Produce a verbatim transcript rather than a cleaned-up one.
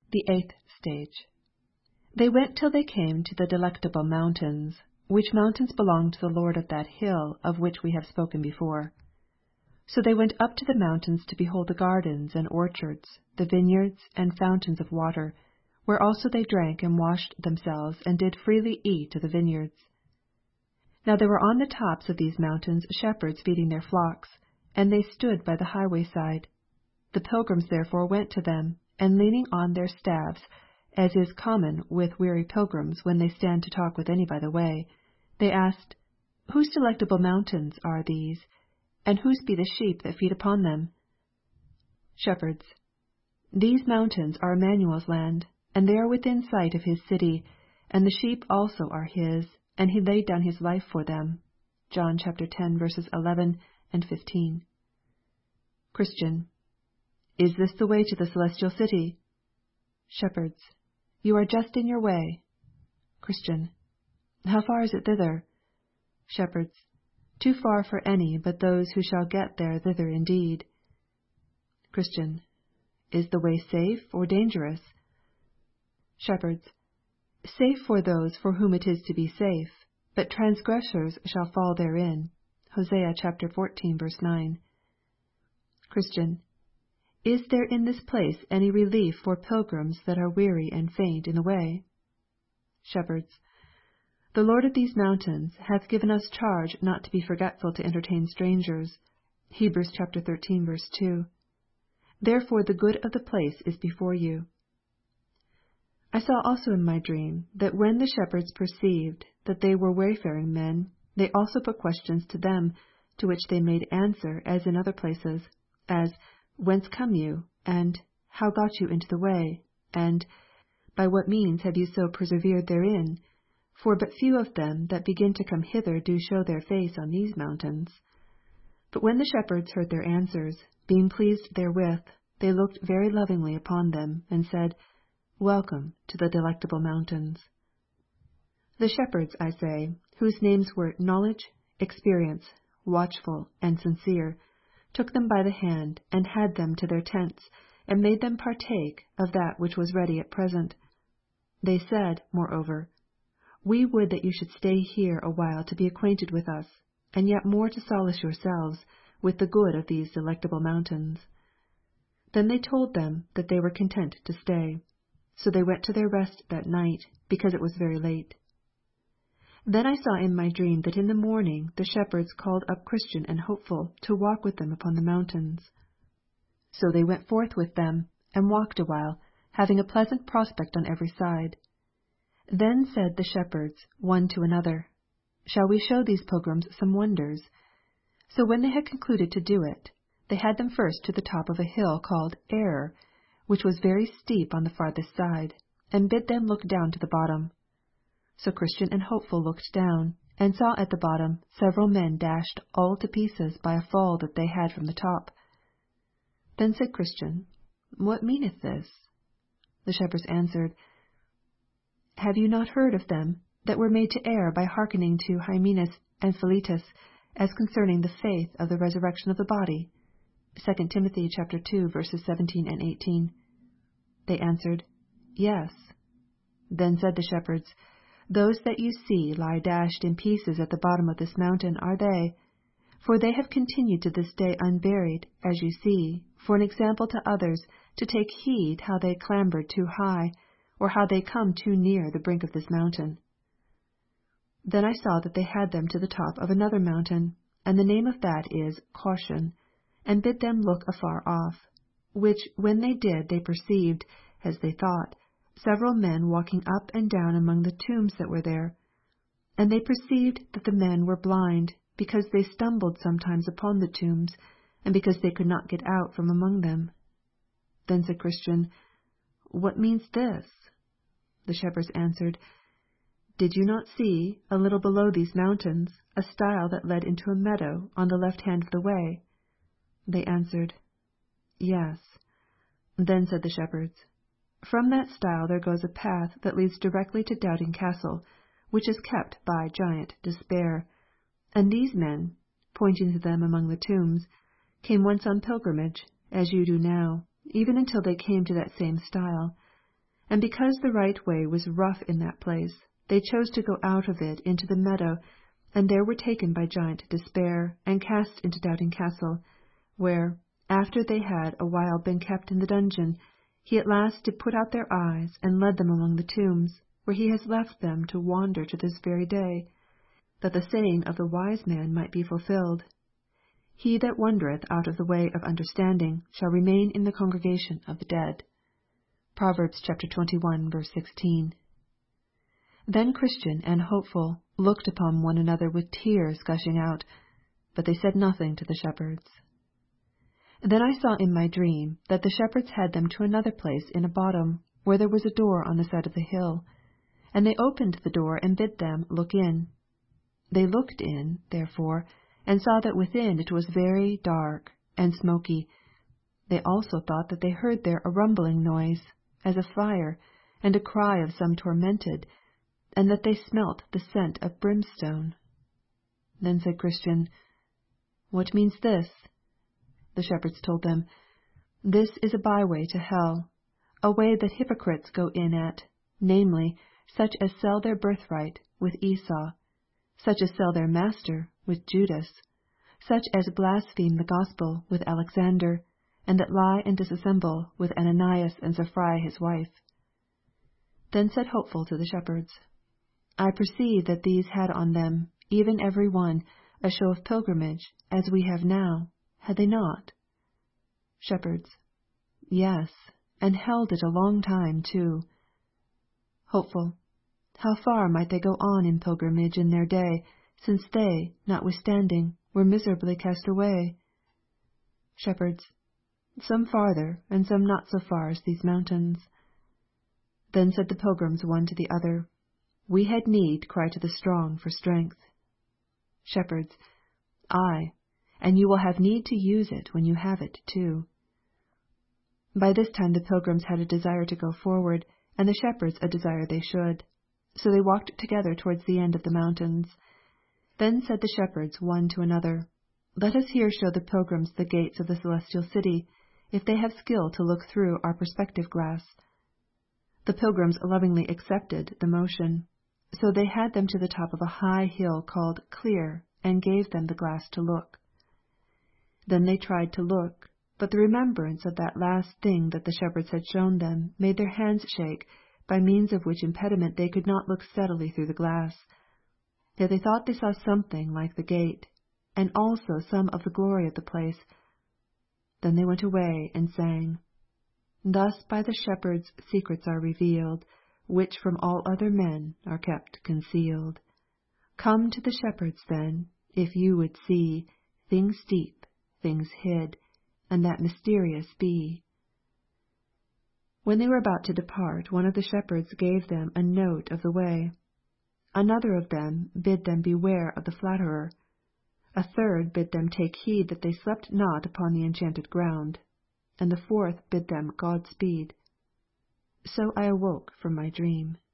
The eighth stage. They went till they came to the Delectable Mountains, which mountains belong to the Lord of that hill of which we have spoken before. So they went up to the mountains to behold the gardens and orchards, the vineyards and fountains of water, where also they drank and washed themselves and did freely eat of the vineyards. Now there were on the tops of these mountains shepherds feeding their flocks, and they stood by the highway side. The pilgrims therefore went to them, and leaning on their staffs, as is common with weary pilgrims when they stand to talk with any by the way, they asked, Whose delectable mountains are these, and whose be the sheep that feed upon them? Shepherds. These mountains are Emmanuel's land, and they are within sight of his city, and the sheep also are his, and he laid down his life for them. John chapter ten, verses eleven and fifteen. Christian. Is this the way to the celestial city? Shepherds. You are just in your way. Christian. How far is it thither? Shepherds. Too far for any but those who shall get there thither indeed. Christian. Is the way safe or dangerous? Shepherds. Safe for those for whom it is to be safe, but transgressors shall fall therein. Hosea chapter fourteen, verse nine. Christian. Is there in this place any relief for pilgrims that are weary and faint in the way? Shepherds. The Lord of these mountains hath given us charge not to be forgetful to entertain strangers. Hebrews chapter thirteen, verse two. Therefore the good of the place is before you. I saw also in my dream that when the shepherds perceived that they were wayfaring men, they also put questions to them, to which they made answer as in other places, as, Whence come you? And, How got you into the way? And, By what means have you so persevered therein? For but few of them that begin to come hither do show their face on these mountains. But when the shepherds heard their answers, being pleased therewith, they looked very lovingly upon them, and said, Welcome to the Delectable Mountains. The shepherds, I say, whose names were Knowledge, Experience, Watchful, and Sincere, took them by the hand, and had them to their tents, and made them partake of that which was ready at present. They said, moreover, We would that you should stay here a while to be acquainted with us, and yet more to solace yourselves with the good of these Delectable Mountains. Then they told them that they were content to stay. So they went to their rest that night, because it was very late. Then I saw in my dream that in the morning the shepherds called up Christian and Hopeful to walk with them upon the mountains. So they went forth with them, and walked a while, having a pleasant prospect on every side. Then said the shepherds one to another, Shall we show these pilgrims some wonders? So when they had concluded to do it, they had them first to the top of a hill called Error, which was very steep on the farthest side, and bid them look down to the bottom. So Christian and Hopeful looked down, and saw at the bottom several men dashed all to pieces by a fall that they had from the top. Then said Christian, What meaneth this? The shepherds answered, Have you not heard of them that were made to err by hearkening to Hymenaeus and Philetus, as concerning the faith of the resurrection of the body? Second Timothy chapter two, verses seventeen and eighteen. They answered, Yes. Then said the shepherds, Those that you see lie dashed in pieces at the bottom of this mountain are they, for they have continued to this day unburied, as you see, for an example to others, to take heed how they clambered too high, or how they come too near the brink of this mountain. Then I saw that they had them to the top of another mountain, and the name of that is Caution, and bid them look afar off, which when they did they perceived, as they thought, several men walking up and down among the tombs that were there. And they perceived that the men were blind, because they stumbled sometimes upon the tombs, and because they could not get out from among them. Then said Christian, What means this? The shepherds answered, Did you not see, a little below these mountains, a stile that led into a meadow on the left hand of the way? They answered, Yes. Then said the shepherds, From that stile there goes a path that leads directly to Doubting Castle, which is kept by Giant Despair. And these men, pointing to them among the tombs, came once on pilgrimage, as you do now, even until they came to that same stile. And because the right way was rough in that place, they chose to go out of it into the meadow, and there were taken by giant Despair, and cast into Doubting Castle, where, after they had a while been kept in the dungeon, he at last did put out their eyes, and led them among the tombs, where he has left them to wander to this very day, that the saying of the wise man might be fulfilled, He that wandereth out of the way of understanding shall remain in the congregation of the dead. Proverbs chapter twenty-one, verse sixteen. Then Christian and Hopeful looked upon one another with tears gushing out, but they said nothing to the shepherds. Then I saw in my dream that the shepherds had them to another place in a bottom, where there was a door on the side of the hill, and they opened the door and bid them look in. They looked in, therefore, and saw that within it was very dark and smoky. They also thought that they heard there a rumbling noise, as of fire, and a cry of some tormented, and that they smelt the scent of brimstone. Then said Christian, What means this? The shepherds told them, This is a byway to hell, a way that hypocrites go in at, namely, such as sell their birthright with Esau, such as sell their master with Judas, such as blaspheme the gospel with Alexander, and that lie and disassemble with Ananias and Sapphira his wife. Then said Hopeful to the shepherds, I perceive that these had on them, even every one, a show of pilgrimage, as we have now, had they not? Shepherds, Yes, and held it a long time too. Hopeful, How far might they go on in pilgrimage in their day, since they, notwithstanding, were miserably cast away? Shepherds, Some farther, and some not so far as these mountains. Then said the pilgrims one to the other, We had need cry to the strong for strength. Shepherds, Aye, and you will have need to use it when you have it too. By this time the pilgrims had a desire to go forward, and the shepherds a desire they should. So they walked together towards the end of the mountains. Then said the shepherds one to another, Let us here show the pilgrims the gates of the celestial city, if they have skill to look through our perspective glass. The pilgrims lovingly accepted the motion. So they had them to the top of a high hill called Clear, and gave them the glass to look. Then they tried to look, but the remembrance of that last thing that the shepherds had shown them made their hands shake, by means of which impediment they could not look steadily through the glass. Yet they thought they saw something like the gate, and also some of the glory of the place. Then they went away and sang, Thus by the shepherds secrets are revealed, which from all other men are kept concealed. Come to the shepherds then, if you would see things deep, things hid, and that mysterious be. When they were about to depart, one of the shepherds gave them a note of the way. Another of them bid them beware of the flatterer. A third bid them take heed that they slept not upon the enchanted ground. And the fourth bid them God speed. So I awoke from my dream.